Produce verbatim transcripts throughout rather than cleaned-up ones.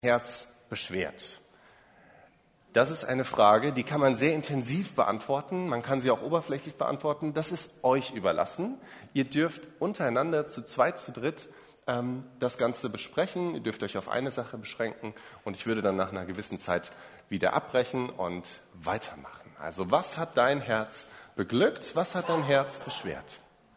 Herz beschwert? Das ist eine Frage, die kann man sehr intensiv beantworten. Man kann sie auch oberflächlich beantworten. Das ist euch überlassen. Ihr dürft untereinander zu zweit, zu dritt ähm, das Ganze besprechen. Ihr dürft euch auf eine Sache beschränken. Und ich würde dann nach einer gewissen Zeit wieder abbrechen und weitermachen. Also was hat dein Herz beglückt? Was hat dein Herz beschwert?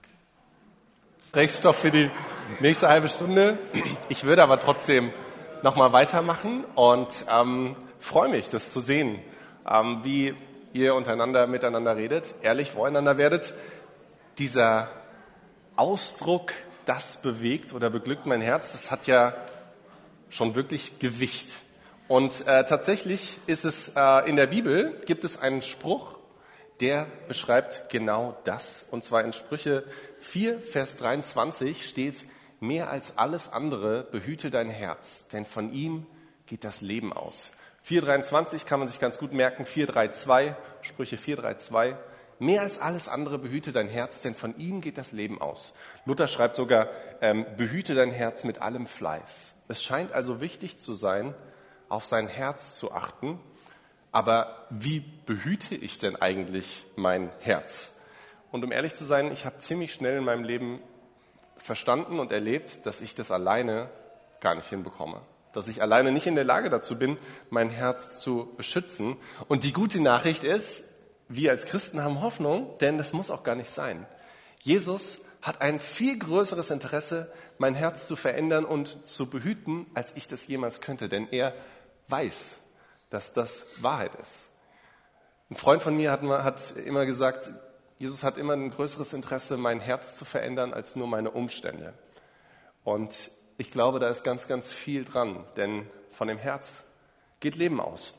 Rechtsstoff für die nächste halbe Stunde. Ich würde aber trotzdem nochmal weitermachen und ähm, freue mich, das zu sehen, ähm, wie ihr untereinander miteinander redet, ehrlich voreinander werdet. Dieser Ausdruck, das bewegt oder beglückt mein Herz, das hat ja schon wirklich Gewicht. Und äh, tatsächlich ist es äh, in der Bibel, gibt es einen Spruch, der beschreibt genau das. Und zwar in Sprüche vier, Vers dreiundzwanzig steht: Mehr als alles andere behüte dein Herz, denn von ihm geht das Leben aus. vier dreiundzwanzig kann man sich ganz gut merken, vier dreiundzwanzig, Sprüche vier dreiundzwanzig. Mehr als alles andere behüte dein Herz, denn von ihm geht das Leben aus. Luther schreibt sogar, ähm, behüte dein Herz mit allem Fleiß. Es scheint also wichtig zu sein, auf sein Herz zu achten. Aber wie behüte ich denn eigentlich mein Herz? Und um ehrlich zu sein, ich habe ziemlich schnell in meinem Leben verstanden und erlebt, dass ich das alleine gar nicht hinbekomme. Dass ich alleine nicht in der Lage dazu bin, mein Herz zu beschützen. Und die gute Nachricht ist, wir als Christen haben Hoffnung, denn das muss auch gar nicht sein. Jesus hat ein viel größeres Interesse, mein Herz zu verändern und zu behüten, als ich das jemals könnte. Denn er weiß, dass das Wahrheit ist. Ein Freund von mir hat, hat immer gesagt, Jesus hat immer ein größeres Interesse, mein Herz zu verändern, als nur meine Umstände. Und ich glaube, da ist ganz, ganz viel dran, denn von dem Herz geht Leben aus.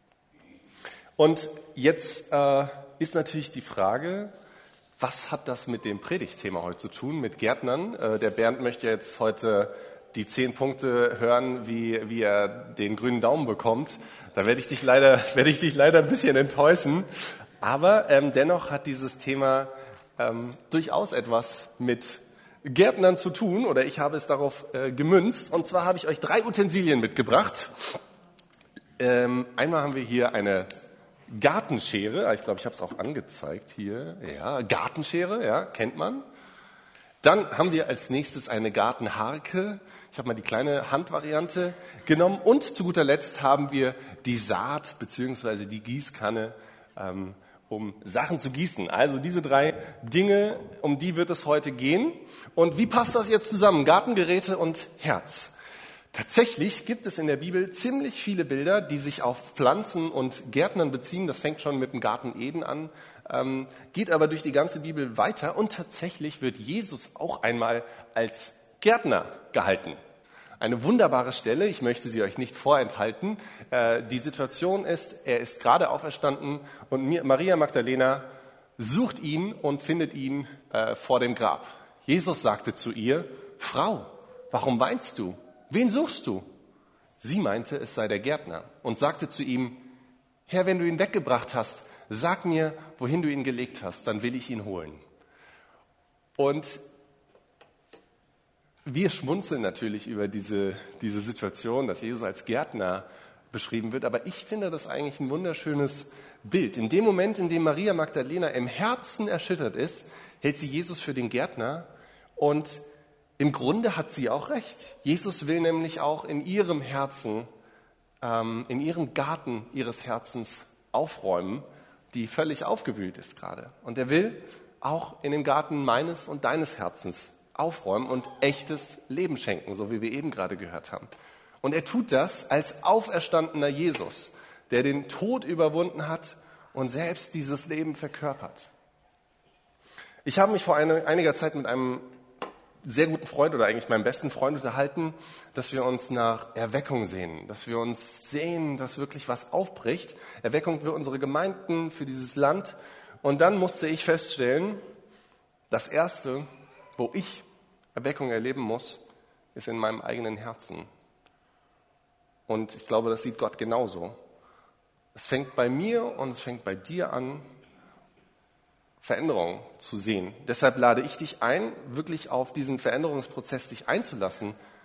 Und jetzt äh, ist natürlich die Frage, was hat das mit dem Predigtthema heute zu tun, mit Gärtnern? Äh, der Bernd möchte jetzt heute die zehn Punkte hören, wie, wie er den grünen Daumen bekommt. Da werde ich dich leider, werde ich dich leider ein bisschen enttäuschen. Aber ähm, dennoch hat dieses Thema ähm, durchaus etwas mit Gärtnern zu tun, oder ich habe es darauf äh, gemünzt. Und zwar habe ich euch drei Utensilien mitgebracht. Ähm, einmal haben wir hier eine Gartenschere. Ich glaube, ich habe es auch angezeigt hier. Ja, Gartenschere, ja, kennt man. Dann haben wir als nächstes eine Gartenharke. Ich habe mal die kleine Handvariante genommen. Und zu guter Letzt haben wir die Saat bzw. die Gießkanne, ähm, um Sachen zu gießen. Also diese drei Dinge, um die wird es heute gehen. Und wie passt das jetzt zusammen? Gartengeräte und Herz. Tatsächlich gibt es in der Bibel ziemlich viele Bilder, die sich auf Pflanzen und Gärtnern beziehen. Das fängt schon mit dem Garten Eden an, ähm, geht aber durch die ganze Bibel weiter. Und tatsächlich wird Jesus auch einmal als Gärtner gehalten. Eine wunderbare Stelle, ich möchte sie euch nicht vorenthalten. Äh, die Situation ist, er ist gerade auferstanden und Maria Magdalena sucht ihn und findet ihn äh, vor dem Grab. Jesus sagte zu ihr: Frau, warum weinst du? Wen suchst du? Sie meinte, es sei der Gärtner und sagte zu ihm: Herr, wenn du ihn weggebracht hast, sag mir, wohin du ihn gelegt hast, dann will ich ihn holen. Und wir schmunzeln natürlich über diese, diese Situation, dass Jesus als Gärtner beschrieben wird, aber ich finde das eigentlich ein wunderschönes Bild. In dem Moment, in dem Maria Magdalena im Herzen erschüttert ist, hält sie Jesus für den Gärtner und im Grunde hat sie auch recht. Jesus will nämlich auch in ihrem Herzen, ähm, in ihrem Garten ihres Herzens aufräumen, die völlig aufgewühlt ist gerade. Und er will auch in dem Garten meines und deines Herzens aufräumen und echtes Leben schenken, so wie wir eben gerade gehört haben. Und er tut das als auferstandener Jesus, der den Tod überwunden hat und selbst dieses Leben verkörpert. Ich habe mich vor eine, einiger Zeit mit einem sehr guten Freund oder eigentlich meinem besten Freund unterhalten, dass wir uns nach Erweckung sehen, dass wir uns sehen, dass wirklich was aufbricht. Erweckung für unsere Gemeinden, für dieses Land. Und dann musste ich feststellen, das Erste, wo ich Erweckung erleben muss, ist in meinem eigenen Herzen. Und ich glaube, das sieht Gott genauso. Es fängt bei mir und es fängt bei dir an, Veränderung zu sehen. Deshalb lade ich dich ein, wirklich auf diesen Veränderungsprozess dich einzulassen,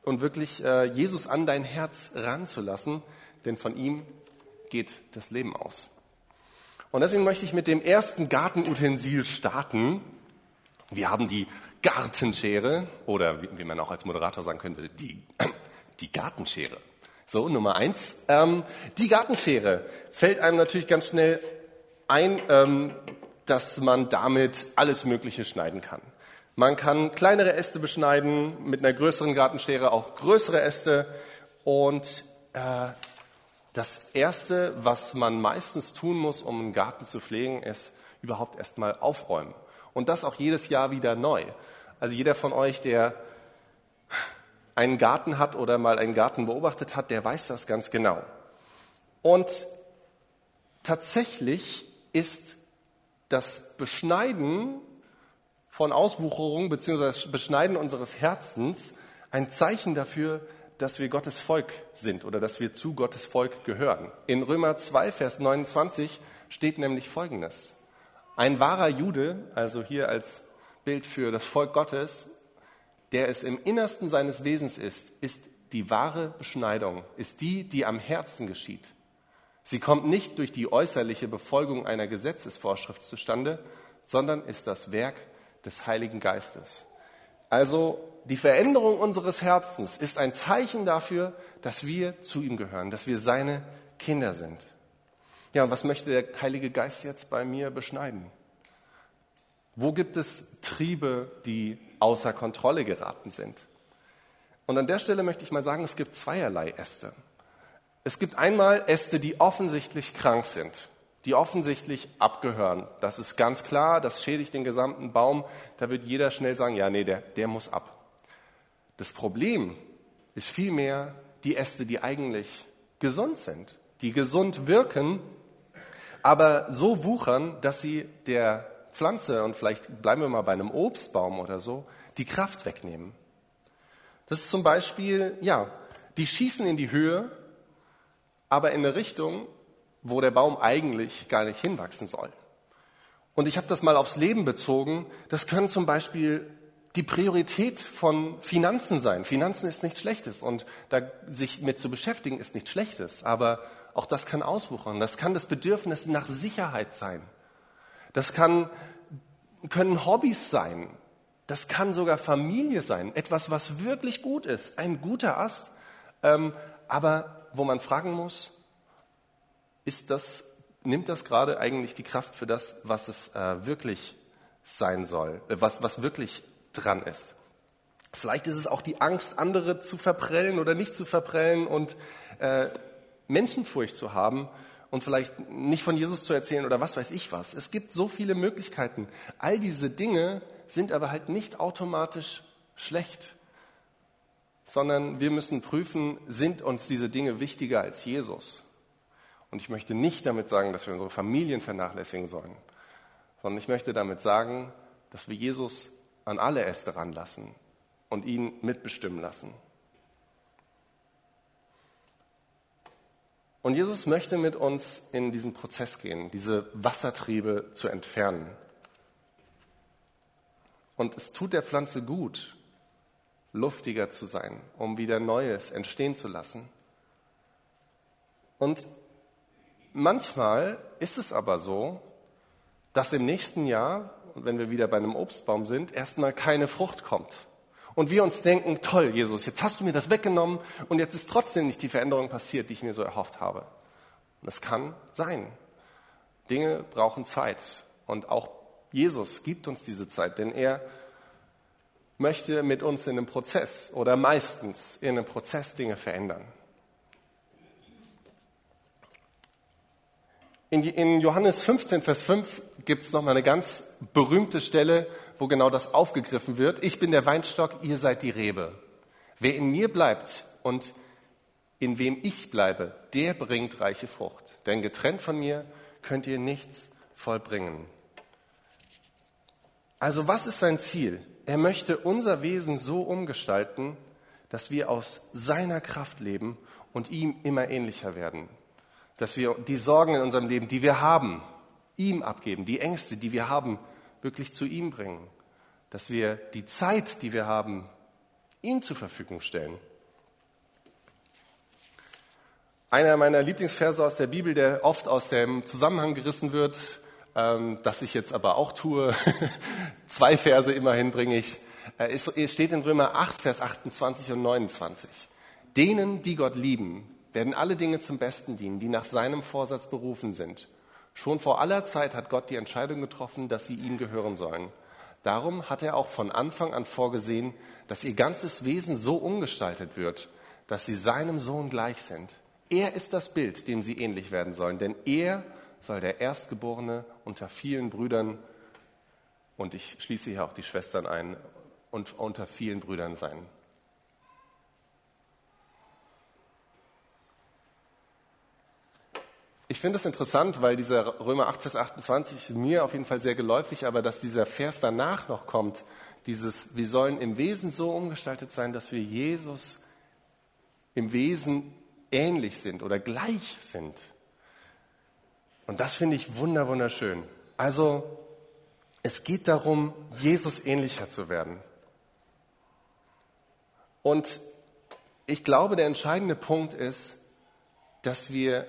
und wirklich äh, Jesus an dein Herz ranzulassen, denn von ihm geht das Leben aus. Und deswegen möchte ich mit dem ersten Gartenutensil starten. Wir haben die Gartenschere oder wie, wie man auch als Moderator sagen könnte, die, die Gartenschere. So, Nummer eins. Ähm, die Gartenschere fällt einem natürlich ganz schnell ein, ähm, dass man damit alles Mögliche schneiden kann. Man kann kleinere Äste beschneiden, mit einer größeren Gartenschere auch größere Äste. Und äh, das Erste, was man meistens tun muss, um einen Garten zu pflegen, ist überhaupt erstmal aufräumen. Und das auch jedes Jahr wieder neu. Also jeder von euch, der einen Garten hat oder mal einen Garten beobachtet hat, der weiß das ganz genau. Und tatsächlich ist das Beschneiden von Auswucherung bzw. das Beschneiden unseres Herzens ein Zeichen dafür, dass wir Gottes Volk sind oder dass wir zu Gottes Volk gehören. In Römer zwei, Vers neunundzwanzig steht nämlich Folgendes. Ein wahrer Jude, also hier als Bild für das Volk Gottes, der es im Innersten seines Wesens ist, ist die wahre Beschneidung, ist die, die am Herzen geschieht. Sie kommt nicht durch die äußerliche Befolgung einer Gesetzesvorschrift zustande, sondern ist das Werk des Heiligen Geistes. Also die Veränderung unseres Herzens ist ein Zeichen dafür, dass wir zu ihm gehören, dass wir seine Kinder sind. Ja, und was möchte der Heilige Geist jetzt bei mir beschneiden? Wo gibt es Triebe, die außer Kontrolle geraten sind? Und an der Stelle möchte ich mal sagen, es gibt zweierlei Äste. Es gibt einmal Äste, die offensichtlich krank sind, die offensichtlich abgehören. Das ist ganz klar, das schädigt den gesamten Baum. Da wird jeder schnell sagen, ja, nee, der, der muss ab. Das Problem ist vielmehr die Äste, die eigentlich gesund sind, die gesund wirken, aber so wuchern, dass sie der Pflanze, und vielleicht bleiben wir mal bei einem Obstbaum oder so, die Kraft wegnehmen. Das ist zum Beispiel, ja, die schießen in die Höhe, aber in eine Richtung, wo der Baum eigentlich gar nicht hinwachsen soll. Und ich habe das mal aufs Leben bezogen. Das können zum Beispiel die Priorität von Finanzen sein. Finanzen ist nichts Schlechtes und da sich mit zu beschäftigen ist nichts Schlechtes. Aber auch das kann auswuchern. Das kann das Bedürfnis nach Sicherheit sein. Das kann, können Hobbys sein. Das kann sogar Familie sein. Etwas, was wirklich gut ist. Ein guter Ast. Ähm, aber wo man fragen muss, ist das, nimmt das gerade eigentlich die Kraft für das, was es äh, wirklich sein soll, äh, was, was wirklich dran ist. Vielleicht ist es auch die Angst, andere zu verprellen oder nicht zu verprellen und äh, Menschenfurcht zu haben und vielleicht nicht von Jesus zu erzählen oder was weiß ich was. Es gibt so viele Möglichkeiten. All diese Dinge sind aber halt nicht automatisch schlecht, sondern wir müssen prüfen, sind uns diese Dinge wichtiger als Jesus? Und ich möchte nicht damit sagen, dass wir unsere Familien vernachlässigen sollen, sondern ich möchte damit sagen, dass wir Jesus an alle Äste ranlassen und ihn mitbestimmen lassen. Und Jesus möchte mit uns in diesen Prozess gehen, diese Wassertriebe zu entfernen. Und es tut der Pflanze gut, luftiger zu sein, um wieder Neues entstehen zu lassen. Und manchmal ist es aber so, dass im nächsten Jahr, wenn wir wieder bei einem Obstbaum sind, erstmal keine Frucht kommt. Und wir uns denken, toll, Jesus, jetzt hast du mir das weggenommen und jetzt ist trotzdem nicht die Veränderung passiert, die ich mir so erhofft habe. Und das kann sein. Dinge brauchen Zeit. Und auch Jesus gibt uns diese Zeit, denn er möchte mit uns in einem Prozess oder meistens in einem Prozess Dinge verändern. In Johannes fünfzehn, Vers fünf gibt es nochmal eine ganz berühmte Stelle, wo genau das aufgegriffen wird. Ich bin der Weinstock, ihr seid die Rebe. Wer in mir bleibt und in wem ich bleibe, der bringt reiche Frucht. Denn getrennt von mir könnt ihr nichts vollbringen. Also was ist sein Ziel? Er möchte unser Wesen so umgestalten, dass wir aus seiner Kraft leben und ihm immer ähnlicher werden. Dass wir die Sorgen in unserem Leben, die wir haben, ihm abgeben, die Ängste, die wir haben, wirklich zu ihm bringen. Dass wir die Zeit, die wir haben, ihm zur Verfügung stellen Einer meiner Lieblingsverse aus der Bibel, der oft aus dem Zusammenhang gerissen wird, ähm, das ich jetzt aber auch tue. Zwei Verse immerhin bringe ich. Es steht in Römer acht, Vers achtundzwanzig und neunundzwanzig. Denen, die Gott lieben, werden alle Dinge zum Besten dienen, die nach seinem Vorsatz berufen sind. Schon vor aller Zeit hat Gott die Entscheidung getroffen, dass sie ihm gehören sollen. Darum hat er auch von Anfang an vorgesehen, dass ihr ganzes Wesen so umgestaltet wird, dass sie seinem Sohn gleich sind. Er ist das Bild, dem sie ähnlich werden sollen, denn er soll der Erstgeborene unter vielen Brüdern, und ich schließe hier auch die Schwestern ein, und unter vielen Brüdern sein. Ich finde das interessant, weil dieser Römer acht, Vers achtundzwanzig ist mir auf jeden Fall sehr geläufig, aber dass dieser Vers danach noch kommt, dieses, wir sollen im Wesen so umgestaltet sein, dass wir Jesus im Wesen ähnlich sind oder gleich sind. Und das finde ich wunder, wunderschön. Also, es geht darum, Jesus ähnlicher zu werden. Und ich glaube, der entscheidende Punkt ist, dass wir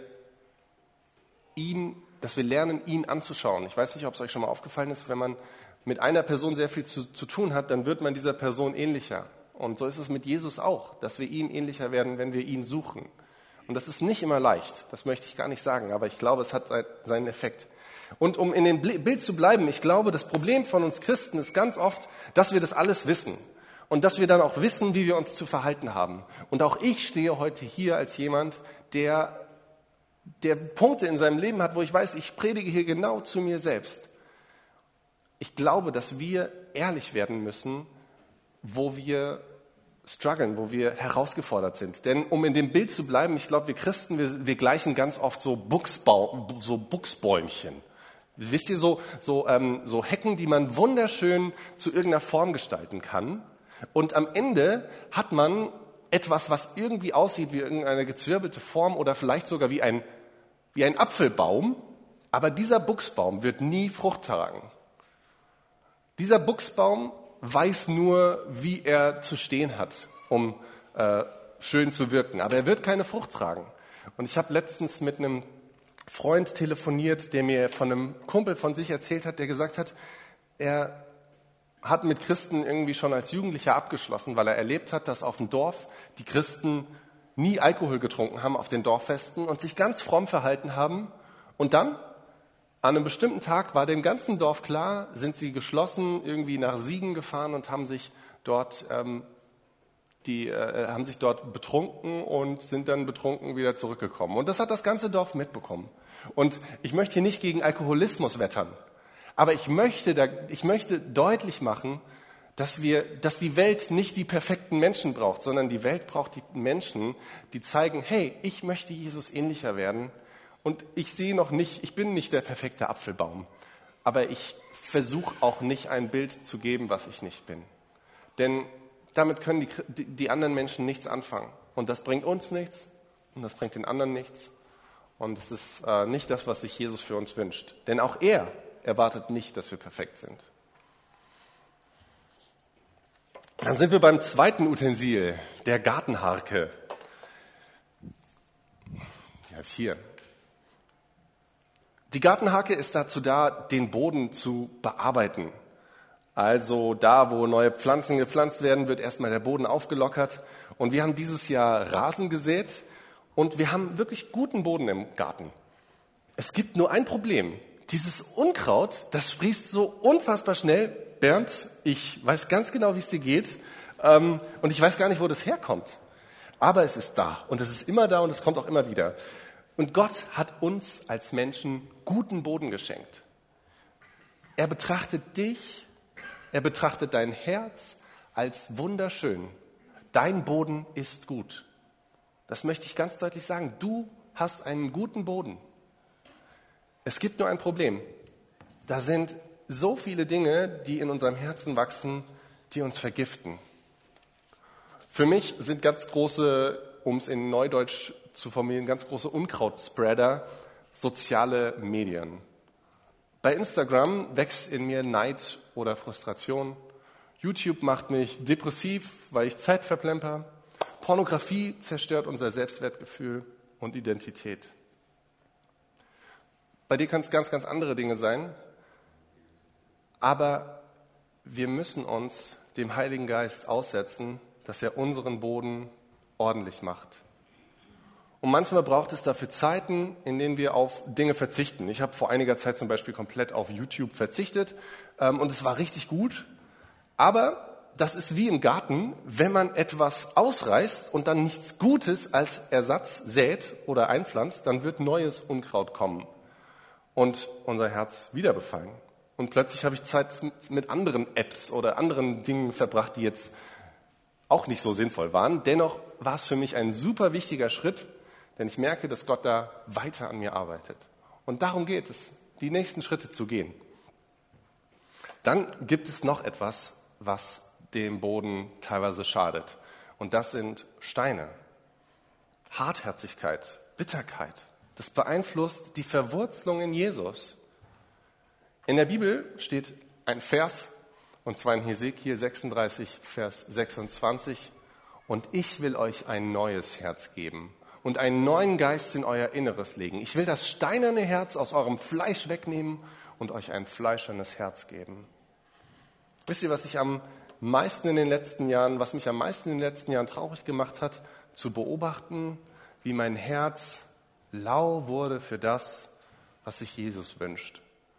ihn, dass wir lernen, ihn anzuschauen. Ich weiß nicht, ob es euch schon mal aufgefallen ist, wenn man mit einer Person sehr viel zu, zu tun hat, dann wird man dieser Person ähnlicher. Und so ist es mit Jesus auch, dass wir ihm ähnlicher werden, wenn wir ihn suchen. Und das ist nicht immer leicht, das möchte ich gar nicht sagen, aber ich glaube, es hat seinen Effekt. Und um in dem Bild zu bleiben, ich glaube, das Problem von uns Christen ist ganz oft, dass wir das alles wissen. Und dass wir dann auch wissen, wie wir uns zu verhalten haben. Und auch ich stehe heute hier als jemand, der, der Punkte in seinem Leben hat, wo ich weiß, ich predige hier genau zu mir selbst. Ich glaube, dass wir ehrlich werden müssen, wo wir strugglen, wo wir herausgefordert sind. Denn um in dem Bild zu bleiben, ich glaube, wir Christen, wir, wir gleichen ganz oft so, Buchsbau, so Buchsbäumchen. Wisst ihr, so, so, ähm, so Hecken, die man wunderschön zu irgendeiner Form gestalten kann. Und am Ende hat man etwas, was irgendwie aussieht wie irgendeine gezwirbelte Form oder vielleicht sogar wie ein, wie ein Apfelbaum. Aber dieser Buchsbaum wird nie Frucht tragen. Dieser Buchsbaum weiß nur, wie er zu stehen hat, um äh, schön zu wirken. Aber er wird keine Frucht tragen. Und ich habe letztens mit einem Freund telefoniert, der mir von einem Kumpel von sich erzählt hat, der gesagt hat, er hat mit Christen irgendwie schon als Jugendlicher abgeschlossen, weil er erlebt hat, dass auf dem Dorf die Christen nie Alkohol getrunken haben auf den Dorffesten und sich ganz fromm verhalten haben. Und dann, an einem bestimmten Tag, war dem ganzen Dorf klar, sind sie geschlossen irgendwie nach Siegen gefahren und haben sich dort, ähm, die, äh, haben sich dort betrunken und sind dann betrunken wieder zurückgekommen. Und das hat das ganze Dorf mitbekommen. Und ich möchte hier nicht gegen Alkoholismus wettern. Aber ich möchte, da, ich möchte deutlich machen, dass, wir, dass die Welt nicht die perfekten Menschen braucht, sondern die Welt braucht die Menschen, die zeigen, hey, ich möchte Jesus ähnlicher werden und ich sehe noch nicht, ich bin nicht der perfekte Apfelbaum, aber ich versuche auch nicht ein Bild zu geben, was ich nicht bin. Denn damit können die, die anderen Menschen nichts anfangen und das bringt uns nichts und das bringt den anderen nichts und es ist äh, nicht das, was sich Jesus für uns wünscht. Denn auch er erwartet nicht, dass wir perfekt sind. Dann sind wir beim zweiten Utensil, der Gartenharke. Die habe ich hier. Die Gartenharke ist dazu da, den Boden zu bearbeiten. Also da, wo neue Pflanzen gepflanzt werden, wird erstmal der Boden aufgelockert. Und wir haben dieses Jahr Rasen gesät und wir haben wirklich guten Boden im Garten. Es gibt nur ein Problem. Dieses Unkraut, das sprießt so unfassbar schnell. Bernd, ich weiß ganz genau, wie es dir geht. Ähm, und ich weiß gar nicht, wo das herkommt. Aber es ist da. Und es ist immer da und es kommt auch immer wieder. Und Gott hat uns als Menschen guten Boden geschenkt. Er betrachtet dich, er betrachtet dein Herz als wunderschön. Dein Boden ist gut. Das möchte ich ganz deutlich sagen. Du hast einen guten Boden. Es gibt nur ein Problem. Da sind so viele Dinge, die in unserem Herzen wachsen, die uns vergiften. Für mich sind ganz große, um es in Neudeutsch zu formulieren, ganz große Unkrautspreader soziale Medien. Bei Instagram wächst in mir Neid oder Frustration. YouTube macht mich depressiv, weil ich Zeit verplemper. Pornografie zerstört unser Selbstwertgefühl. und Identität. Bei dir kann es ganz, ganz andere Dinge sein, aber wir müssen uns dem Heiligen Geist aussetzen, dass er unseren Boden ordentlich macht. Und manchmal braucht es dafür Zeiten, in denen wir auf Dinge verzichten. Ich habe vor einiger Zeit zum Beispiel komplett auf YouTube verzichtet ähm, und es war richtig gut. Aber das ist wie im Garten, wenn man etwas ausreißt und dann nichts Gutes als Ersatz sät oder einpflanzt, dann wird neues Unkraut kommen und unser Herz wieder befallen. Und plötzlich habe ich Zeit mit anderen Apps oder anderen Dingen verbracht, die jetzt auch nicht so sinnvoll waren. Dennoch war es für mich ein super wichtiger Schritt, denn ich merke, dass Gott da weiter an mir arbeitet. Und darum geht es, die nächsten Schritte zu gehen. Dann gibt es noch etwas, was dem Boden teilweise schadet. Und das sind Steine. Hartherzigkeit, Bitterkeit. Das beeinflusst die Verwurzelung in Jesus. In der Bibel steht ein Vers, und zwar in Hesekiel sechsunddreißig, Vers sechsundzwanzig. Und ich will euch ein neues Herz geben und einen neuen Geist in euer Inneres legen. Ich will das steinerne Herz aus eurem Fleisch wegnehmen und euch ein fleischernes Herz geben. Wisst ihr, was ich am meisten in den letzten Jahren, was mich am meisten in den letzten Jahren traurig gemacht hat, zu beobachten, wie mein Herz lau wurde für das, was sich Jesus wünscht.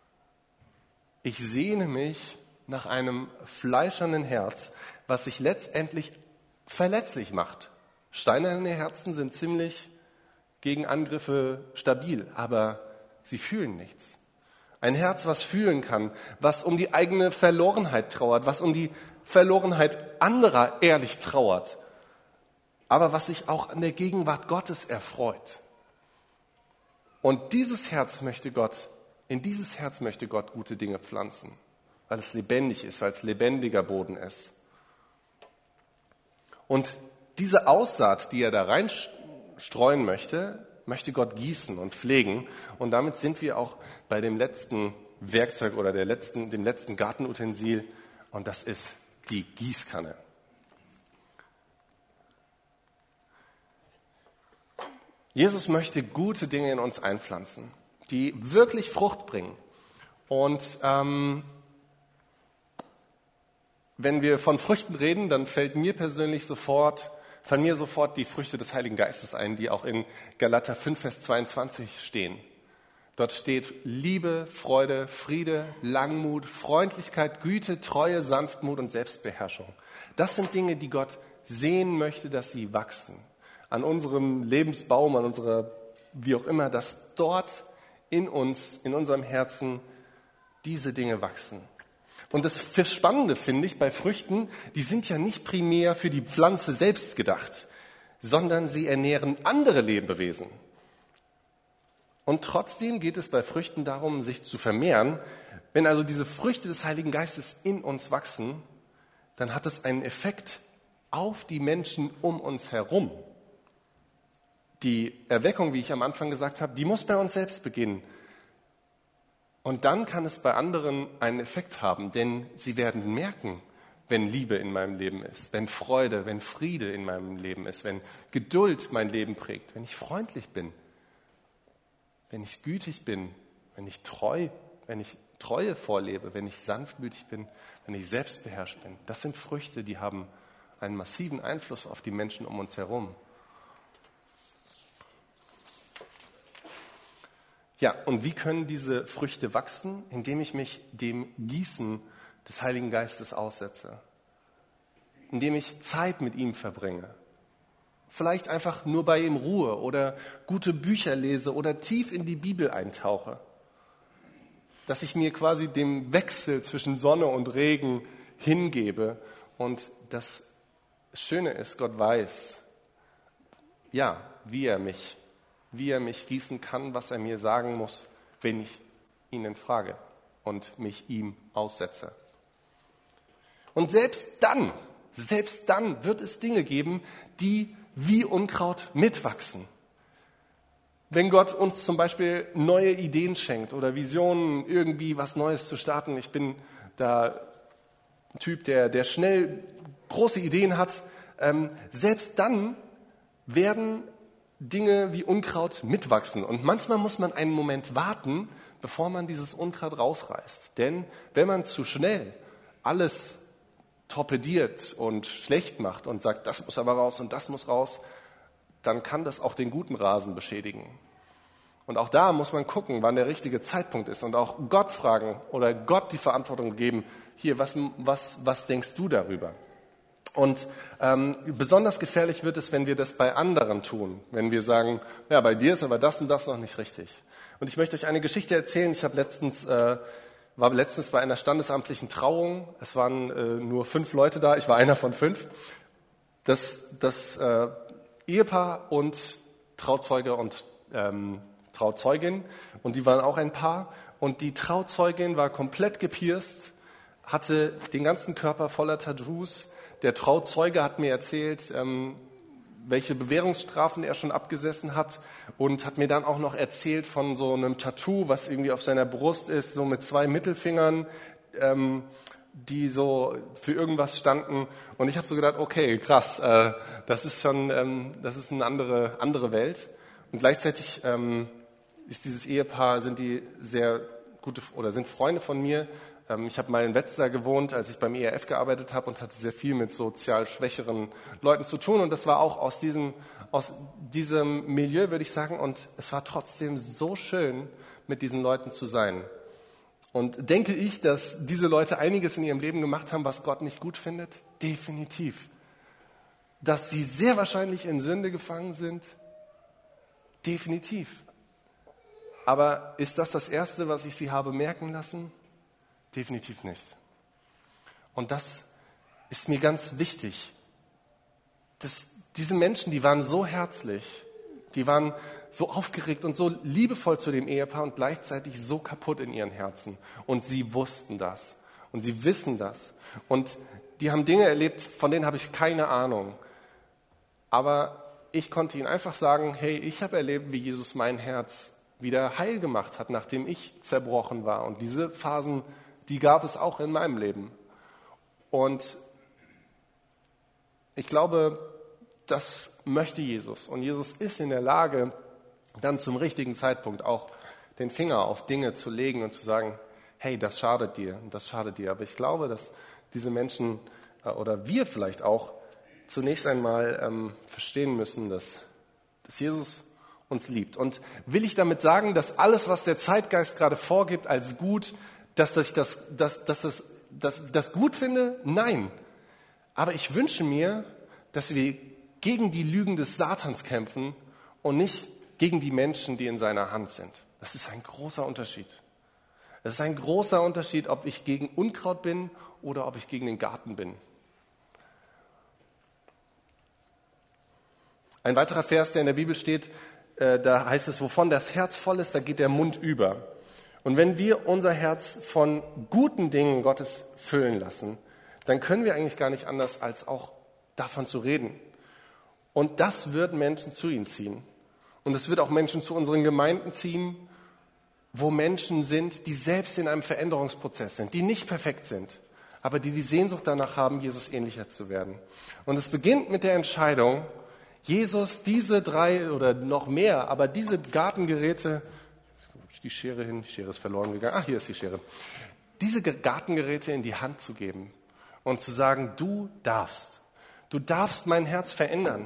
Ich sehne mich nach einem fleischernen Herz, was sich letztendlich verletzlich macht. Steinerne Herzen sind ziemlich gegen Angriffe stabil, aber sie fühlen nichts. Ein Herz, was fühlen kann, was um die eigene Verlorenheit trauert, was um die Verlorenheit anderer ehrlich trauert, aber was sich auch an der Gegenwart Gottes erfreut. Und dieses Herz möchte Gott, in dieses Herz möchte Gott gute Dinge pflanzen, weil es lebendig ist, weil es lebendiger Boden ist. Und diese Aussaat, die er da reinstreuen möchte, möchte Gott gießen und pflegen. Und damit sind wir auch bei dem letzten Werkzeug oder der letzten, dem letzten Gartenutensil. Und das ist die Gießkanne. Jesus möchte gute Dinge in uns einpflanzen, die wirklich Frucht bringen. Und ähm, wenn wir von Früchten reden, dann fällt mir persönlich sofort, fallen mir sofort die Früchte des Heiligen Geistes ein, die auch in Galater fünf, Vers zweiundzwanzig stehen. Dort steht Liebe, Freude, Friede, Langmut, Freundlichkeit, Güte, Treue, Sanftmut und Selbstbeherrschung. Das sind Dinge, die Gott sehen möchte, dass sie wachsen. An unserem Lebensbaum, an unserer, wie auch immer, dass dort in uns, in unserem Herzen diese Dinge wachsen. Und das Spannende finde ich bei Früchten, die sind ja nicht primär für die Pflanze selbst gedacht, sondern sie ernähren andere Lebewesen. Und trotzdem geht es bei Früchten darum, sich zu vermehren. Wenn also diese Früchte des Heiligen Geistes in uns wachsen, dann hat es einen Effekt auf die Menschen um uns herum. Die Erweckung, wie ich am Anfang gesagt habe, die muss bei uns selbst beginnen. Und dann kann es bei anderen einen Effekt haben, denn sie werden merken, wenn Liebe in meinem Leben ist, wenn Freude, wenn Friede in meinem Leben ist, wenn Geduld mein Leben prägt, wenn ich freundlich bin, wenn ich gütig bin, wenn ich treu, wenn ich Treue vorlebe, wenn ich sanftmütig bin, wenn ich selbstbeherrscht bin. Das sind Früchte, die haben einen massiven Einfluss auf die Menschen um uns herum. Ja, und wie können diese Früchte wachsen? Indem ich mich dem Gießen des Heiligen Geistes aussetze. Indem ich Zeit mit ihm verbringe. Vielleicht einfach nur bei ihm Ruhe oder gute Bücher lese oder tief in die Bibel eintauche. Dass ich mir quasi dem Wechsel zwischen Sonne und Regen hingebe. Und das Schöne ist, Gott weiß, ja, wie er mich wie er mich gießen kann, was er mir sagen muss, wenn ich ihn frage und mich ihm aussetze. Und selbst dann, selbst dann wird es Dinge geben, die wie Unkraut mitwachsen. Wenn Gott uns zum Beispiel neue Ideen schenkt oder Visionen, irgendwie was Neues zu starten, ich bin da ein Typ, der, der schnell große Ideen hat, ähm, selbst dann werden Dinge wie Unkraut mitwachsen. Und manchmal muss man einen Moment warten, bevor man dieses Unkraut rausreißt. Denn wenn man zu schnell alles torpediert und schlecht macht und sagt, das muss aber raus und das muss raus, dann kann das auch den guten Rasen beschädigen. Und auch da muss man gucken, wann der richtige Zeitpunkt ist und auch Gott fragen oder Gott die Verantwortung geben, hier, was, was, was denkst du darüber? Und ähm, besonders gefährlich wird es, wenn wir das bei anderen tun, wenn wir sagen, ja, bei dir ist aber das und das noch nicht richtig. Und ich möchte euch eine Geschichte erzählen. Ich habe letztens, äh, war letztens bei einer standesamtlichen Trauung. Es waren äh, nur fünf Leute da, ich war einer von fünf. Das, das äh, Ehepaar und Trauzeuge und ähm, Trauzeugin, und die waren auch ein Paar. Und die Trauzeugin war komplett gepierst, hatte den ganzen Körper voller Tattoos. Der Trauzeuge hat mir erzählt, ähm, welche Bewährungsstrafen er schon abgesessen hat, und hat mir dann auch noch erzählt von so einem Tattoo, was irgendwie auf seiner Brust ist, so mit zwei Mittelfingern, ähm, die so für irgendwas standen. Und ich habe so gedacht, okay, krass, äh, das ist schon, ähm, das ist eine andere, andere Welt. Und gleichzeitig ähm, ist dieses Ehepaar, sind die sehr gute oder sind Freunde von mir. Ich habe mal in Wetzlar gewohnt, als ich beim E R F gearbeitet habe, und hatte sehr viel mit sozial schwächeren Leuten zu tun. Und das war auch aus diesem, aus diesem Milieu, würde ich sagen. Und es war trotzdem so schön, mit diesen Leuten zu sein. Und denke ich, dass diese Leute einiges in ihrem Leben gemacht haben, was Gott nicht gut findet? Definitiv. Dass sie sehr wahrscheinlich in Sünde gefangen sind? Definitiv. Aber ist das das Erste, was ich sie habe merken lassen? Definitiv nicht. Und das ist mir ganz wichtig. Das, diese Menschen, die waren so herzlich, die waren so aufgeregt und so liebevoll zu dem Ehepaar und gleichzeitig so kaputt in ihren Herzen. Und sie wussten das. Und sie wissen das. Und die haben Dinge erlebt, von denen habe ich keine Ahnung. Aber ich konnte ihnen einfach sagen, hey, ich habe erlebt, wie Jesus mein Herz wieder heil gemacht hat, nachdem ich zerbrochen war. Und diese Phasen, die gab es auch in meinem Leben. Und ich glaube, das möchte Jesus. Und Jesus ist in der Lage, dann zum richtigen Zeitpunkt auch den Finger auf Dinge zu legen und zu sagen, hey, das schadet dir und das schadet dir. Aber ich glaube, dass diese Menschen oder wir vielleicht auch zunächst einmal ähm, verstehen müssen, dass, dass Jesus uns liebt. Und will ich damit sagen, dass alles, was der Zeitgeist gerade vorgibt als gut, dass ich das, dass, dass das, dass das gut finde? Nein. Aber ich wünsche mir, dass wir gegen die Lügen des Satans kämpfen und nicht gegen die Menschen, die in seiner Hand sind. Das ist ein großer Unterschied. Es ist ein großer Unterschied, ob ich gegen Unkraut bin oder ob ich gegen den Garten bin. Ein weiterer Vers, der in der Bibel steht, äh, da heißt es, wovon das Herz voll ist, da geht der Mund über. Und wenn wir unser Herz von guten Dingen Gottes füllen lassen, dann können wir eigentlich gar nicht anders, als auch davon zu reden. Und das wird Menschen zu ihm ziehen. Und es wird auch Menschen zu unseren Gemeinden ziehen, wo Menschen sind, die selbst in einem Veränderungsprozess sind, die nicht perfekt sind, aber die die Sehnsucht danach haben, Jesus ähnlicher zu werden. Und es beginnt mit der Entscheidung, Jesus diese drei oder noch mehr, aber diese Gartengeräte, die Schere hin, die Schere ist verloren gegangen, ach, hier ist die Schere, diese Gartengeräte in die Hand zu geben und zu sagen, du darfst, du darfst mein Herz verändern.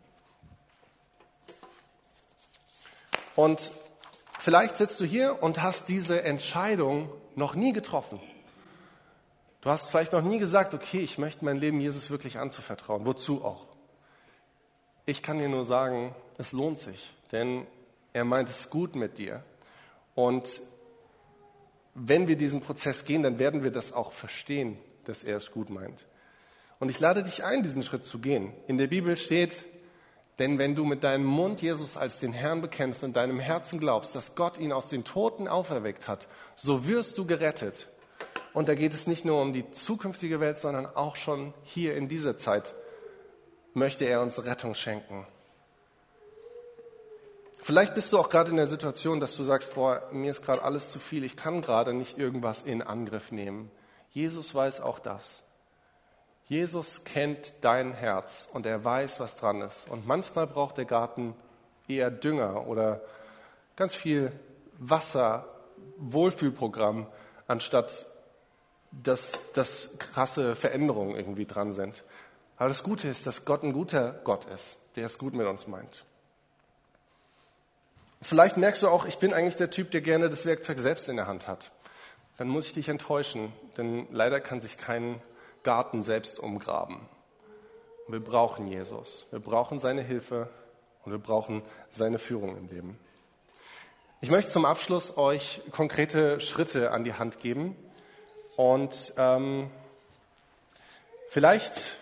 Und vielleicht sitzt du hier und hast diese Entscheidung noch nie getroffen. Du hast vielleicht noch nie gesagt, okay, ich möchte mein Leben Jesus wirklich anzuvertrauen. Wozu auch? Ich kann dir nur sagen, es lohnt sich, denn er meint es gut mit dir. Und wenn wir diesen Prozess gehen, dann werden wir das auch verstehen, dass er es gut meint. Und ich lade dich ein, diesen Schritt zu gehen. In der Bibel steht, denn wenn du mit deinem Mund Jesus als den Herrn bekennst und deinem Herzen glaubst, dass Gott ihn aus den Toten auferweckt hat, so wirst du gerettet. Und da geht es nicht nur um die zukünftige Welt, sondern auch schon hier in dieser Zeit möchte er uns Rettung schenken. Vielleicht bist du auch gerade in der Situation, dass du sagst, boah, mir ist gerade alles zu viel, ich kann gerade nicht irgendwas in Angriff nehmen. Jesus weiß auch das. Jesus kennt dein Herz und er weiß, was dran ist. Und manchmal braucht der Garten eher Dünger oder ganz viel Wasser, Wohlfühlprogramm, anstatt dass, dass krasse Veränderungen irgendwie dran sind. Aber das Gute ist, dass Gott ein guter Gott ist, der es gut mit uns meint. Vielleicht merkst du auch, ich bin eigentlich der Typ, der gerne das Werkzeug selbst in der Hand hat. Dann muss ich dich enttäuschen, denn leider kann sich kein Garten selbst umgraben. Wir brauchen Jesus, wir brauchen seine Hilfe und wir brauchen seine Führung im Leben. Ich möchte zum Abschluss euch konkrete Schritte an die Hand geben und ähm, vielleicht,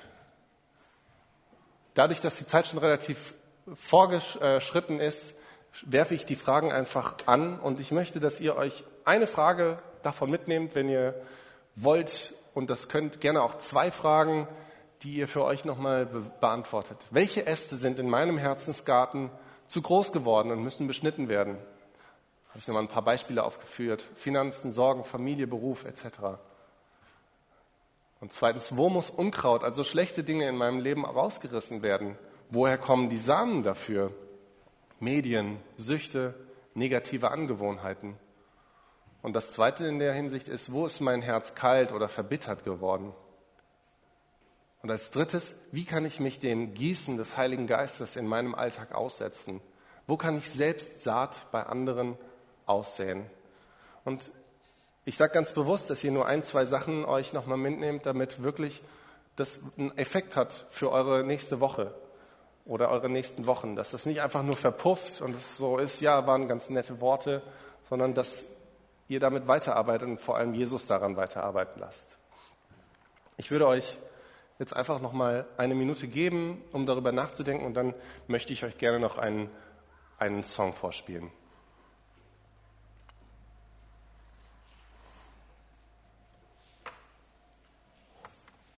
dadurch, dass die Zeit schon relativ vorgeschritten ist, werfe ich die Fragen einfach an und ich möchte, dass ihr euch eine Frage davon mitnehmt, wenn ihr wollt, und das könnt gerne auch zwei Fragen, die ihr für euch nochmal be- beantwortet. Welche Äste sind in meinem Herzensgarten zu groß geworden und müssen beschnitten werden? Habe ich nochmal ein paar Beispiele aufgeführt. Finanzen, Sorgen, Familie, Beruf et cetera. Und zweitens, wo muss Unkraut, also schlechte Dinge in meinem Leben rausgerissen werden? Woher kommen die Samen dafür? Medien, Süchte, negative Angewohnheiten. Und das Zweite in der Hinsicht ist, wo ist mein Herz kalt oder verbittert geworden? Und als Drittes, wie kann ich mich dem Gießen des Heiligen Geistes in meinem Alltag aussetzen? Wo kann ich selbst Saat bei anderen aussäen? Und ich sage ganz bewusst, dass ihr nur ein, zwei Sachen euch nochmal mitnehmt, damit wirklich das einen Effekt hat für eure nächste Woche oder eure nächsten Wochen. Dass das nicht einfach nur verpufft und es so ist, ja, waren ganz nette Worte, sondern dass ihr damit weiterarbeitet und vor allem Jesus daran weiterarbeiten lasst. Ich würde euch jetzt einfach nochmal eine Minute geben, um darüber nachzudenken und dann möchte ich euch gerne noch einen, einen Song vorspielen.